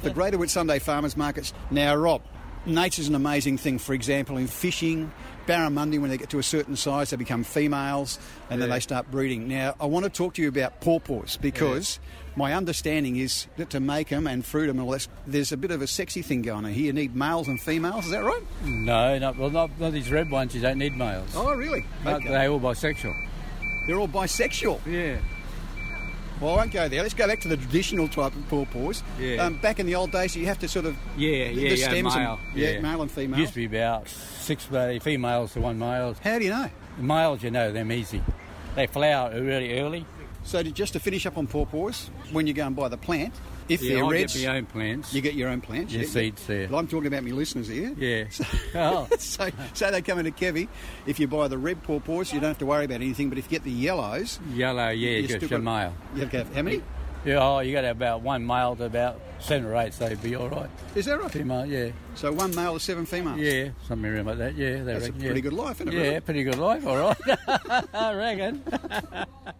the Greater Whitsunday Farmers Markets. Now, Rob, nature's an amazing thing. For example, in fishing, barramundi, when they get to a certain size, they become females and then they start breeding. Now, I want to talk to you about pawpaws because my understanding is that to make them and fruit them and all that, there's a bit of a sexy thing going on here. You need males and females, is that right? No, not these red ones. You don't need males. Oh, really? Okay. They're all bisexual. They're all bisexual? Yeah. Well, I won't go there. Let's go back to the traditional type of pawpaws. Yeah. Back in the old days, you have to sort of... the stems male. Male and female. Used to be about 6 females to 1 male. How do you know? The males, you know them easy. They flower really early. So just to finish up on pawpaws, when you go and buy the plant, if they're I reds... get my own plants. You get your own plants? Your seeds there. Well, I'm talking about my listeners here. Yeah. So they come into Kevy. If you buy the red pawpaws, you don't have to worry about anything, but if you get the yellows... Yellow, just a male. You have to have how many? Yeah, you got to have about 1 male to about 7 or 8, so you'd be all right. Is that right? Female, yeah. So 1 male to 7 females? Yeah, something around like that, yeah. That's a pretty good life, isn't it? Yeah, pretty good life, all right. I reckon.